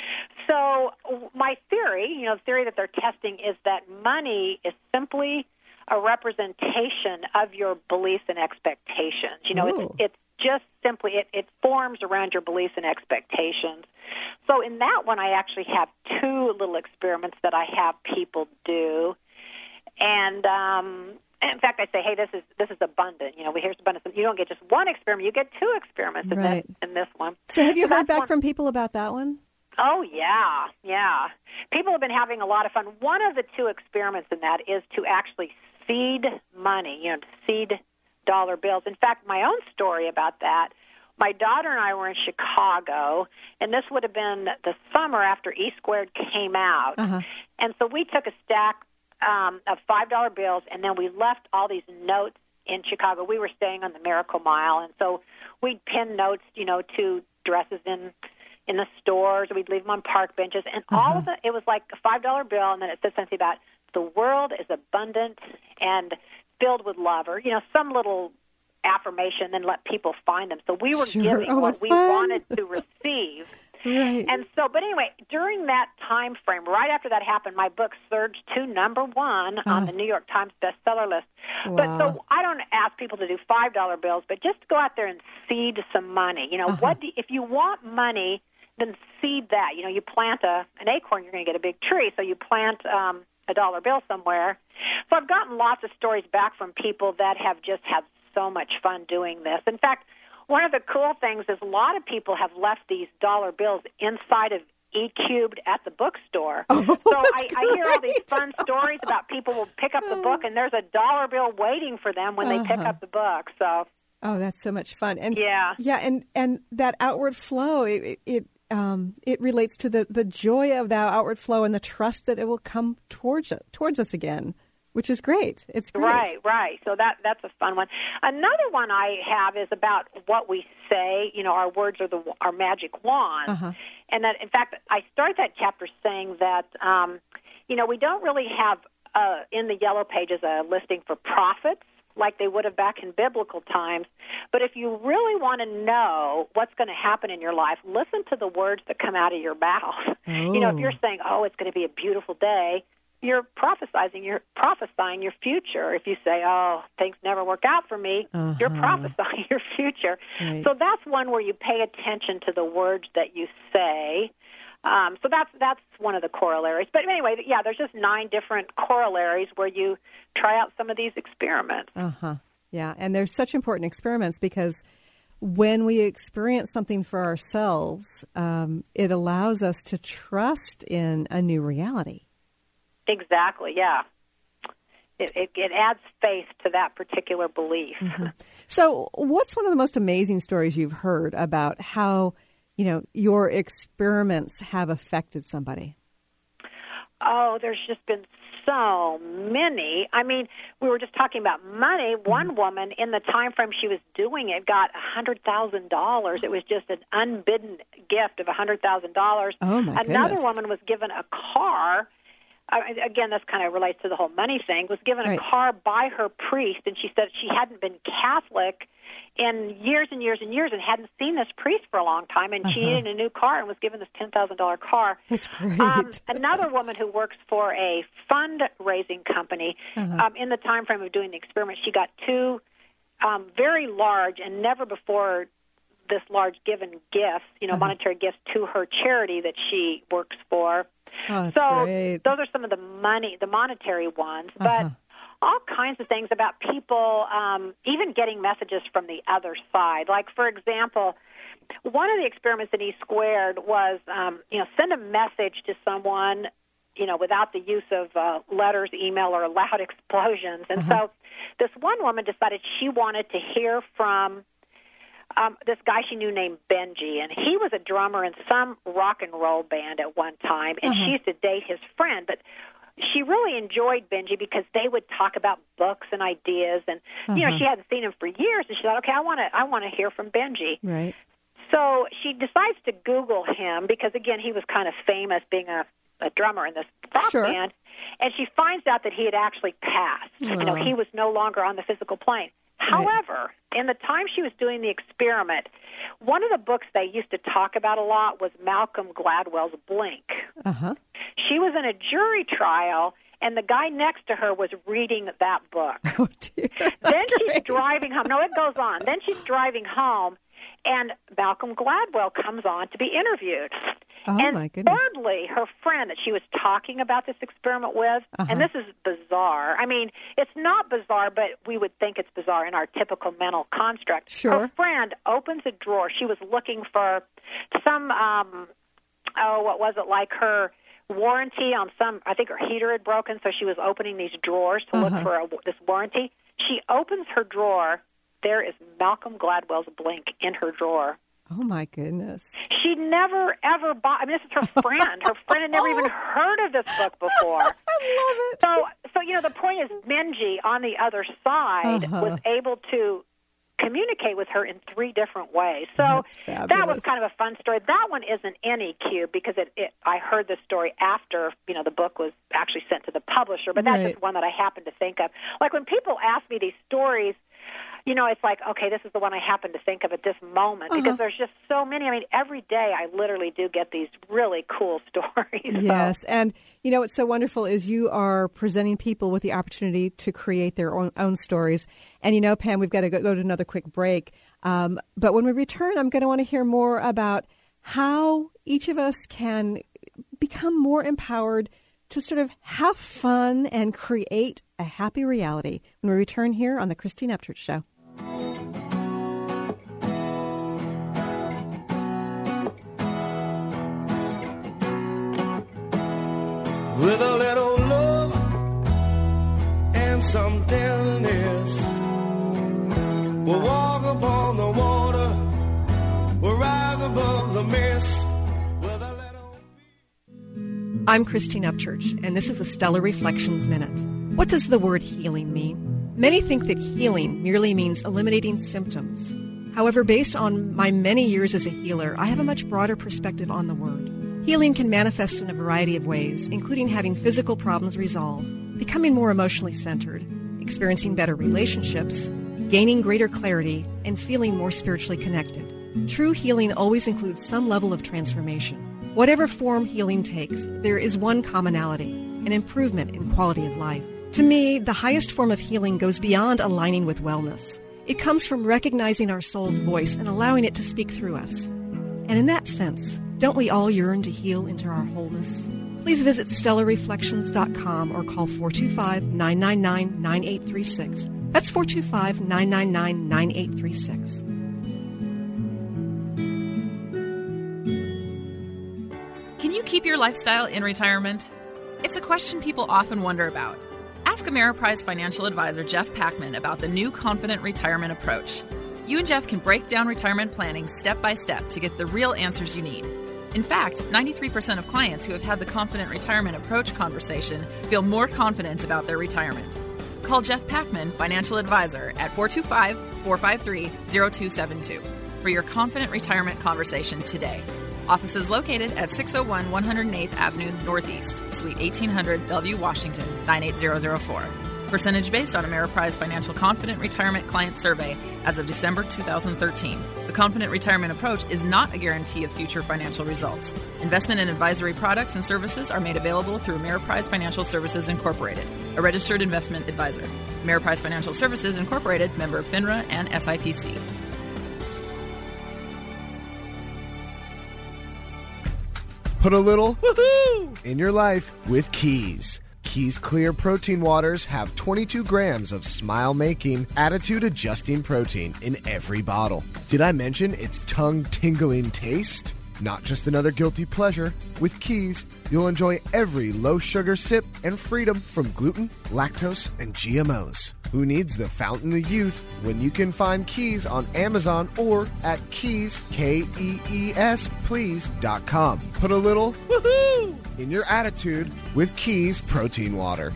S5: So my theory, you know, the theory that they're testing is that money is simply a representation of your beliefs and expectations. You know, it's, it's just simply, it, it forms around your beliefs and expectations. So in that one, I actually have two little experiments that I have people do. And, um, in fact, I say, hey, this is this is abundant. You know, here's abundance. You don't get just one experiment; you get two experiments in
S3: right.
S5: this in this one.
S3: So, have you
S5: so
S3: heard back
S5: one.
S3: from people about that one?
S5: Oh yeah, yeah. People have been having a lot of fun. One of the two experiments in that is to actually seed money. You know, to seed dollar bills. In fact, my own story about that. My daughter and I were in Chicago, and this would have been the summer after E Squared came out,
S3: uh-huh.
S5: and so we took a stack Um, of five dollar bills, and then we left all these notes in Chicago. We were staying on the Miracle Mile, and so we'd pin notes, you know, to dresses in in the stores. We'd leave them on park benches, and uh-huh. all of it, it was like a five dollar bill, and then it said something about the world is abundant and filled with love, or, you know, some little affirmation, then let people find them. So we were
S3: sure.
S5: giving
S3: oh,
S5: what we
S3: fun.
S5: wanted to receive.
S3: Right.
S5: And so, but anyway, during that time frame, right after that happened, my book surged to number one uh. on the New York Times bestseller list.
S3: Wow.
S5: But so I don't ask people to do five dollar bills, but just go out there and seed some money. You know,
S3: uh-huh.
S5: what do, if you want money, then seed that. You know, you plant a an acorn, you're going to get a big tree. So you plant um, a dollar bill somewhere. So I've gotten lots of stories back from people that have just had so much fun doing this. In fact, one of the cool things is a lot of people have left these dollar bills inside of E-Cubed at the bookstore.
S3: Oh,
S5: so I, I hear all these fun stories about people will pick up the book, and there's a dollar bill waiting for them when
S3: uh-huh.
S5: they pick up the book. So,
S3: oh, that's so much fun. And
S5: yeah,
S3: yeah, and, and that outward flow, it it um, it relates to the, the joy of that outward flow and the trust that it will come towards towards us again. Which is great. It's great.
S5: Right, right. So that that's a fun one. Another one I have is about what we say. You know, our words are the our magic wand.
S3: Uh-huh.
S5: And that, in fact, I start that chapter saying that, um, you know, we don't really have uh, in the Yellow Pages a listing for prophets like they would have back in biblical times. But if you really want to know what's going to happen in your life, listen to the words that come out of your mouth.
S3: Oh.
S5: You know, if you're saying, oh, it's going to be a beautiful day, you're prophesying your prophesying your future. If you say, "Oh, things never work out for me,"
S3: uh-huh.
S5: you're prophesying your future.
S3: Right.
S5: So that's one where you pay attention to the words that you say. Um, so that's that's one of the corollaries. But anyway, yeah, there's just nine different corollaries where you try out some of these experiments.
S3: Uh huh. Yeah, and they're such important experiments because when we experience something for ourselves, um, it allows us to trust in a new reality.
S5: Exactly, yeah. It, it, it adds faith to that particular belief.
S3: Mm-hmm. So what's one of the most amazing stories you've heard about how, you know, your experiments have affected somebody?
S5: Oh, there's just been so many. I mean, we were just talking about money. One woman, in the time frame she was doing it, got one hundred thousand dollars. It was just an unbidden gift of one hundred thousand dollars.
S3: Oh, my
S5: Another
S3: goodness.
S5: woman was given a car uh, again, this kind of relates to the whole money thing, was given
S3: Right.
S5: a car by her priest, and she said she hadn't been Catholic in years and years and years and hadn't seen this priest for a long time, and she
S3: Uh-huh.
S5: needed a new car and was given this ten thousand dollars car.
S3: That's great.
S5: Um, another woman who works for a fundraising company,
S3: Uh-huh.
S5: um, in the time frame of doing the experiment, she got two um, very large and never before this large given gifts, you know,
S3: Uh-huh.
S5: monetary gifts to her charity that she works for.
S3: Oh, that's
S5: so
S3: great.
S5: those are some of the money, the monetary ones,
S3: Uh-huh.
S5: but all kinds of things about people um, even getting messages from the other side. Like, for example, one of the experiments in E Squared was, um, you know, send a message to someone, you know, without the use of uh, letters, email, or loud explosions. And
S3: Uh-huh.
S5: so this one woman decided she wanted to hear from um, this guy she knew named Benji, and he was a drummer in some rock and roll band at one time, and
S3: Uh-huh.
S5: she used to date his friend, but she really enjoyed Benji because they would talk about books and ideas, and you know,
S3: Uh-huh.
S5: she hadn't seen him for years, and she thought, okay, I want to, I want to hear from Benji.
S3: Right.
S5: So she decides to Google him because, again, he was kind of famous being a, a drummer in this rock
S3: Sure.
S5: band, and she finds out that he had actually passed. You know,
S3: Oh.
S5: he was no longer on the physical plane. However, in the time she was doing the experiment, one of the books they used to talk about a lot was Malcolm Gladwell's Blink.
S3: Uh-huh.
S5: She was in a jury trial, and the guy next to her was reading that book.
S3: Oh, dear.
S5: Then
S3: That's
S5: she's
S3: great.
S5: driving home. No, it goes on. Then she's driving home, and Malcolm Gladwell comes on to be interviewed.
S3: Oh,
S5: and
S3: my goodness.
S5: thirdly, her friend that she was talking about this experiment with,
S3: Uh-huh.
S5: and this is bizarre. I mean, it's not bizarre, but we would think it's bizarre in our typical mental construct.
S3: Sure.
S5: Her friend opens a drawer. She was looking for some, um, oh, what was it, like her warranty on some, I think her heater had broken, so she was opening these drawers to
S3: Uh-huh.
S5: look for a, this warranty. She opens her drawer. There is Malcolm Gladwell's Blink in her drawer.
S3: Oh, my goodness.
S5: She never, ever bought, I mean, this is her friend. Her friend had never even heard of this book before.
S3: I love it.
S5: So, so you know, the point is Benji on the other side
S3: Uh-huh.
S5: was able to communicate with her in three different ways. So
S3: That's
S5: that was
S3: fabulous.
S5: kind of a fun story. That one isn't in E Q because it, it, I heard the story after, you know, the book was actually sent to the publisher, but that's
S3: Right.
S5: just one that I happened to think of. Like when people ask me these stories, you know, it's like, okay, this is the one I happen to think of at this moment because
S3: Uh-huh.
S5: there's just so many. I mean, every day I literally do get these really cool stories. So-
S3: Yes, and you know what's so wonderful is you are presenting people with the opportunity to create their own, own stories. And you know, Pam, we've got to go, go to another quick break. Um, but when we return, I'm going to want to hear more about how each of us can become more empowered to sort of have fun and create a happy reality when we return here on the Christine Upchurch Show.
S9: With a little love and some tenderness, we'll walk upon the water, we'll rise above the mist. With a little...
S3: I'm Christine Upchurch, and this is a Stellar Reflections Minute. What does the word healing mean? Many think that healing merely means eliminating symptoms. However, based on my many years as a healer, I have a much broader perspective on the word. Healing can manifest in a variety of ways, including having physical problems resolved, becoming more emotionally centered, experiencing better relationships, gaining greater clarity, and feeling more spiritually connected. True healing always includes some level of transformation. Whatever form healing takes, there is one commonality, an improvement in quality of life. To me, the highest form of healing goes beyond aligning with wellness. It comes from recognizing our soul's voice and allowing it to speak through us. And in that sense, don't we all yearn to heal into our wholeness? Please visit stellar reflections dot com or call four two five, nine nine nine, nine eight three six. That's four two five, nine nine nine, nine eight three six.
S15: Can you keep your lifestyle in retirement? It's a question people often wonder about. Ask Ameriprise financial advisor Jeff Packman about the new Confident Retirement Approach. You and Jeff can break down retirement planning step by step to get the real answers you need. In fact, ninety-three percent of clients who have had the Confident Retirement Approach conversation feel more confident about their retirement. Call Jeff Packman, financial advisor, at four two five, four five three, zero two seven two for your Confident Retirement conversation today. Office is located at six oh one one hundred eighth Avenue Northeast, Suite eighteen hundred, Bellevue, Washington, nine eight zero zero four. Percentage based on Ameriprise Financial Confident Retirement Client Survey as of December two thousand thirteen. The Confident Retirement Approach is not a guarantee of future financial results. Investment and advisory products and services are made available through Ameriprise Financial Services Incorporated, a registered investment advisor. Ameriprise Financial Services Incorporated, member of FINRA and S I P C.
S16: Put a little woohoo in your life with Keys. Keys Clear Protein Waters have twenty-two grams of smile-making, attitude-adjusting protein in every bottle. Did I mention its tongue-tingling taste? Not just another guilty pleasure. With Keys, you'll enjoy every low-sugar sip and freedom from gluten, lactose, and G M Os. Who needs the fountain of youth when you can find Keys on Amazon or at Keys, K E E S, please, dot com. Put a little woohoo in your attitude with Keys Protein Water.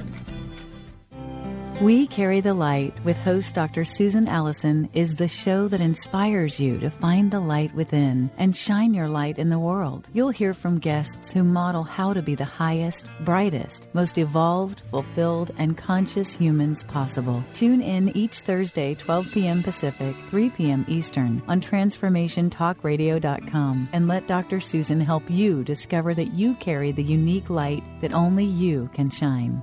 S7: We Carry the Light with host Doctor Susan Allison is the show that inspires you to find the light within and shine your light in the world. You'll hear from guests who model how to be the highest, brightest, most evolved, fulfilled, and conscious humans possible. Tune in each Thursday, twelve p.m. Pacific, three p.m. Eastern on transformation talk radio dot com and let Doctor Susan help you discover that you carry the unique light that only you can shine.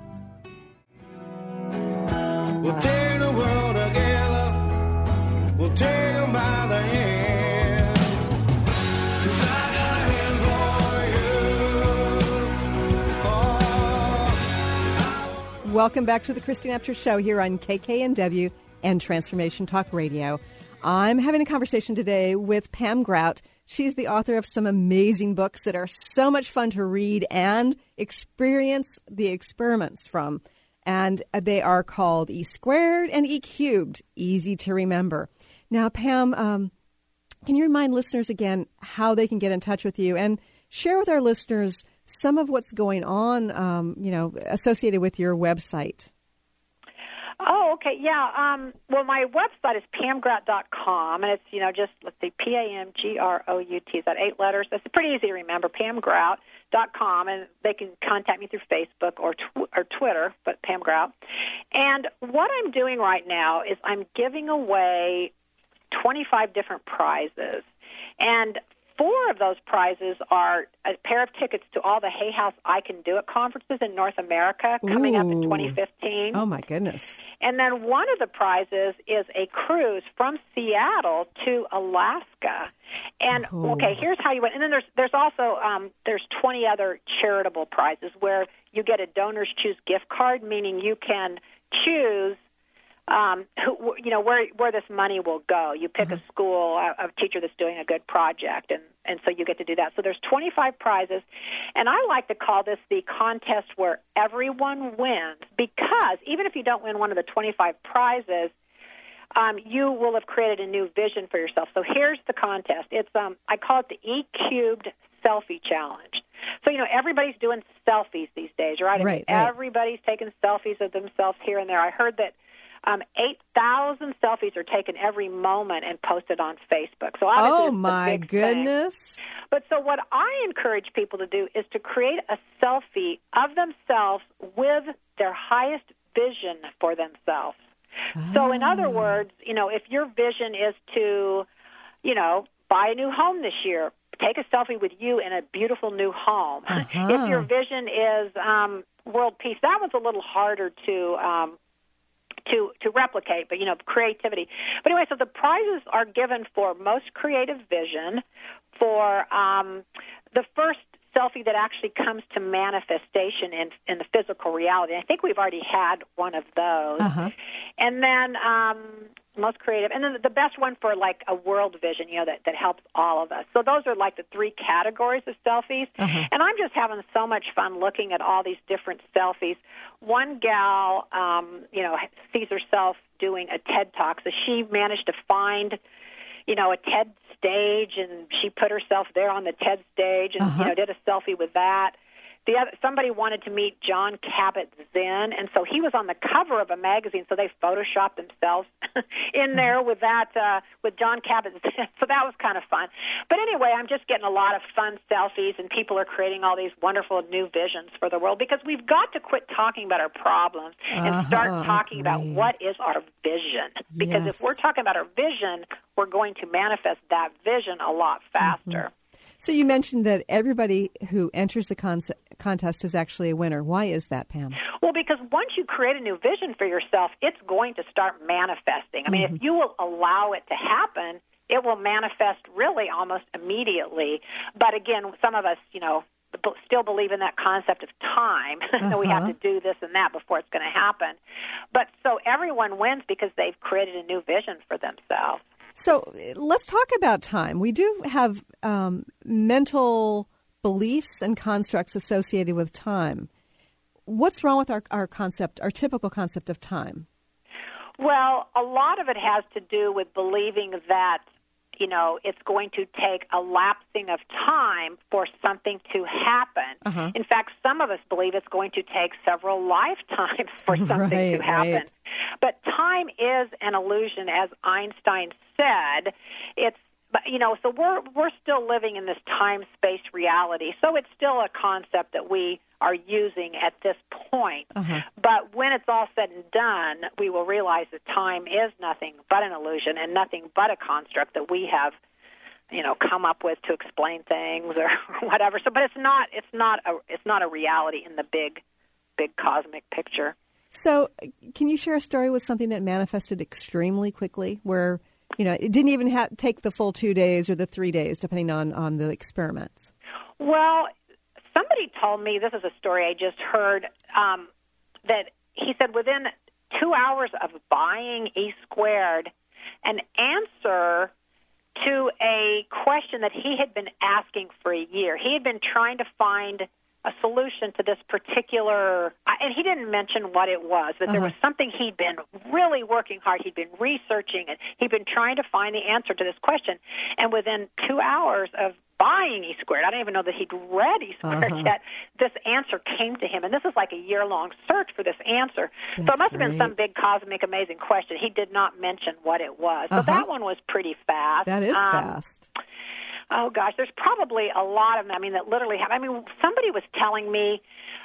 S9: We'll take the world together. We'll take them by the hand. 'Cause I got a hand for you. Oh.
S3: Welcome back to the Christine Upchurch Show here on K K N W and Transformation Talk Radio. I'm having a conversation today with Pam Grout. She's the author of some amazing books that are so much fun to read and experience the experiments from. And they are called E Squared and E Cubed, easy to remember. Now, Pam, um, can you remind listeners again how they can get in touch with you and share with our listeners some of what's going on, um, you know, associated with your website?
S5: Oh, okay, yeah. Um, well, my website is pam grout dot com, and it's, you know, just, let's see, P A M G R O U T. Is that eight letters? That's pretty easy to remember, pam grout dot com, and they can contact me through Facebook or tw- or Twitter, but Pam Grout. And what I'm doing right now is I'm giving away twenty-five different prizes, and four of those prizes are a pair of tickets to all the Hay House I Can Do It conferences in North America coming
S3: Ooh.
S5: up in twenty fifteen.
S3: Oh, my goodness.
S5: And then one of the prizes is a cruise from Seattle to Alaska. And,
S3: Ooh.
S5: okay, here's how you went. And then there's there's also um, there's twenty other charitable prizes where you get a Donors Choose gift card, meaning you can choose Um, who, you know, where where this money will go. You pick mm-hmm. a school, a, a teacher that's doing a good project, and, and so you get to do that. So there's twenty-five prizes, and I like to call this the contest where everyone wins, because even if you don't win one of the twenty-five prizes, um, you will have created a new vision for yourself. So here's the contest. It's um, I call it the E Cubed Selfie Challenge. So, you know, everybody's doing selfies these days, right?
S3: Right,
S5: I mean,
S3: right.
S5: Everybody's taking selfies of themselves here and there. I heard that Um, eight thousand selfies are taken every moment and posted on Facebook. So obviously
S3: oh,
S5: it's a
S3: my
S5: big
S3: goodness.
S5: thing. But so what I encourage people to do is to create a selfie of themselves with their highest vision for themselves. Oh. So in other words, you know, if your vision is to, you know, buy a new home this year, take a selfie with you in a beautiful new home.
S3: Uh-huh.
S5: If your vision is um, world peace, that one's a little harder to um, to to replicate, but, you know, creativity. But anyway, so the prizes are given for most creative vision, for um, the first selfie that actually comes to manifestation in in the physical reality. I think we've already had one of those.
S3: Uh-huh.
S5: And then um, most creative, and then the best one for, like, a world vision, you know, that, that helps all of us. So those are, like, the three categories of selfies. Uh-huh. And I'm just having so much fun looking at all these different selfies. One gal, um, you know, sees herself doing a TED Talk, so she managed to find, you know, a TED stage, and she put herself there on the TED stage and, uh-huh. you know, did a selfie with that. the other, somebody wanted to meet John Kabat-Zinn, and so he was on the cover of a magazine, so they photoshopped themselves in there with that, uh, with John Kabat-Zinn, so that was kind of fun. But anyway, I'm just getting a lot of fun selfies, and people are creating all these wonderful new visions for the world, because we've got to quit talking about our problems and
S3: Uh-huh,
S5: start talking
S3: agree.
S5: about what is our vision. Because
S3: Yes.
S5: if we're talking about our vision, we're going to manifest that vision a lot faster.
S3: So you mentioned that everybody who enters the con- contest is actually a winner. Why is that, Pam?
S5: Well, because once you create a new vision for yourself, it's going to start manifesting. I mean,
S3: Mm-hmm.
S5: if you will allow it to happen, it will manifest really almost immediately. But again, some of us, you know, b- still believe in that concept of time. Uh-huh. So we have to do this and that before it's going to happen. But so everyone wins because they've created a new vision for themselves.
S3: So let's talk about time. We do have um, mental beliefs and constructs associated with time. What's wrong with our, our concept, our typical concept of time?
S5: Well, a lot of it has to do with believing that, you know, it's going to take a lapsing of time for something to happen.
S3: Uh-huh.
S5: In fact, some of us believe it's going to take several lifetimes for something
S3: Right,
S5: to happen.
S3: right.
S5: But time is an illusion, as Einstein said. It's, but, you know, so we're we're still living in this time-space reality. So it's still a concept that we are using at this point.
S3: Uh-huh.
S5: But when it's all said and done, we will realize that time is nothing but an illusion and nothing but a construct that we have, you know, come up with to explain things or whatever. So, but it's not it's not a it's not a reality in the big big cosmic picture.
S3: So can you share a story with something that manifested extremely quickly, where, you know, it didn't even ha- take the full two days or the three days, depending on, on the experiments?
S5: Well, somebody told me, this is a story I just heard, um, that he said within two hours of buying E Squared, an answer to a question that he had been asking for a year. He had been trying to find a solution to this particular, and he didn't mention what it was, but there
S3: Uh-huh.
S5: was something he'd been really working hard. He'd been researching it. He'd been trying to find the answer to this question. And within two hours of buying E Squared, I don't even know that he'd read E Squared
S3: Uh-huh.
S5: yet, this answer came to him. And this is like a year-long search for this answer. so it
S3: That's
S5: must have been some
S3: great.
S5: big, cosmic, amazing question. He did not mention what it was. So
S3: Uh-huh.
S5: that one was pretty fast.
S3: That is
S5: Um,
S3: fast.
S5: Oh, gosh, there's probably a lot of them, I mean, that literally have. I mean, somebody was telling me,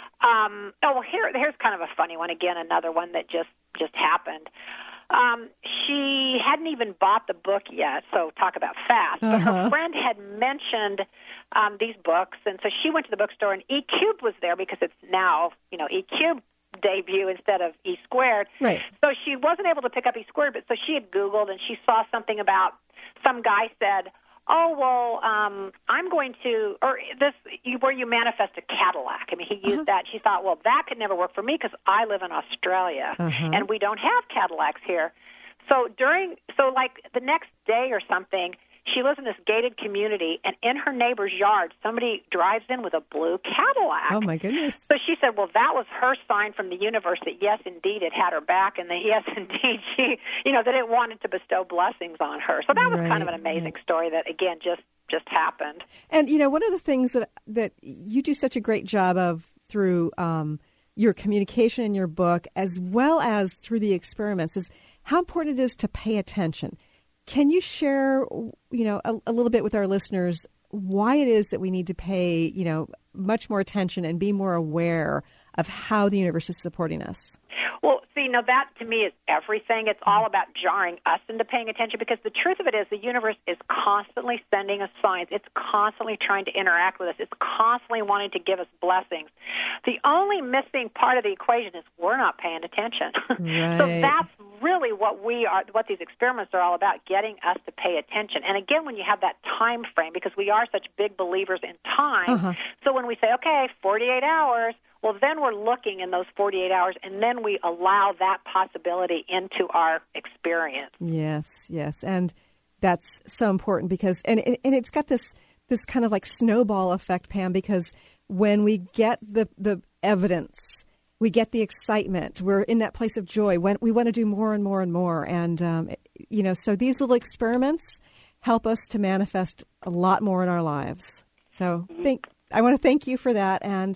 S5: um, oh, well, here, here's kind of a funny one. Again, another one that just, just happened. Um, she hadn't even bought the book yet, so talk about fast. But her
S3: Uh-huh.
S5: friend had mentioned um, these books, and so she went to the bookstore, and E Cubed was there because it's now, you know, E Cubed debut instead of E Squared.
S3: Right.
S5: So she wasn't able to pick up E Squared, but so she had Googled, and she saw something about, some guy said, oh, well, um, I'm going to, or this, you, where you manifest a Cadillac. I mean, he used
S3: Uh-huh.
S5: that. She thought, well, that could never work for me because I live in Australia,
S3: Uh-huh.
S5: and we don't have Cadillacs here. So during, so like the next day or something, she lives in this gated community, and in her neighbor's yard, somebody drives in with a blue Cadillac.
S3: Oh, my goodness.
S5: So she said, well, that was her sign from the universe that, yes, indeed, it had her back, and that, yes, indeed, she, you know, that it wanted to bestow blessings on her. So that was
S3: Right,
S5: kind of an amazing
S3: right.
S5: story that, again, just, just happened.
S3: And, you know, one of the things that that you do such a great job of through um, your communication in your book, as well as through the experiments, is how important it is to pay attention. Can you share, you know, a, a little bit with our listeners why it is that we need to pay, you know, much more attention and be more aware of how the universe is supporting us?
S5: Well, see, now that to me is everything. It's all about jarring us into paying attention, because the truth of it is the universe is constantly sending us signs. It's constantly trying to interact with us. It's constantly wanting to give us blessings. The only missing part of the equation is we're not paying attention.
S3: Right.
S5: So that's really what we are, what these experiments are all about, getting us to pay attention. And again, when you have that time frame, because we are such big believers in time,
S3: Uh-huh.
S5: so when we say, okay, forty-eight hours, well, then we're looking in those forty-eight hours, and then we allow that possibility into our experience.
S3: Yes, yes, and that's so important because, and and it's got this this kind of like snowball effect, Pam, because when we get the the evidence, we get the excitement. We're in that place of joy. When we want to do more and more and more, and um, you know, so these little experiments help us to manifest a lot more in our lives. So, thank I want to thank you for that, and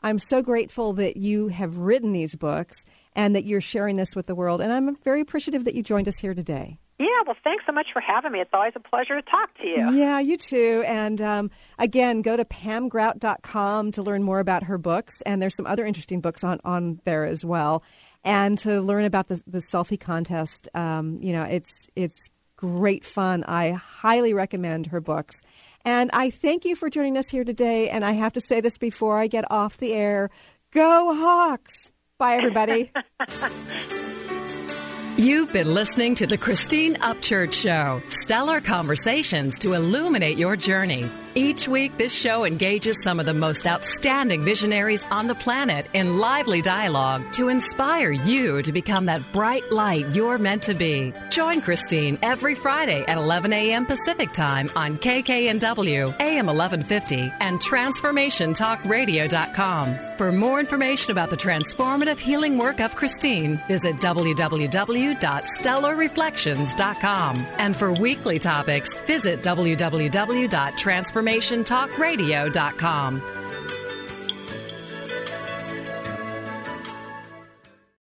S3: I'm so grateful that you have written these books and that you're sharing this with the world. And I'm very appreciative that you joined us here today.
S5: Yeah, well, thanks so much for having me. It's always a pleasure to talk to you.
S3: Yeah, you too. And um, again, go to pam grout dot com to learn more about her books. And there's some other interesting books on, on there as well. And to learn about the, the selfie contest. Um, you know, it's it's great fun. I highly recommend her books. And I thank you for joining us here today. And I have to say this before I get off the air. Go Hawks! Bye, everybody.
S2: You've been listening to the Christine Upchurch Show, stellar conversations to illuminate your journey. Each week, this show engages some of the most outstanding visionaries on the planet in lively dialogue to inspire you to become that bright light you're meant to be. Join Christine every Friday at eleven a.m. Pacific Time on K K N W, A M eleven fifty, and transformation talk radio dot com. For more information about the transformative healing work of Christine, visit w w w dot stellar reflections dot com. And for weekly topics, visit w w w dot transformation talk radio dot com.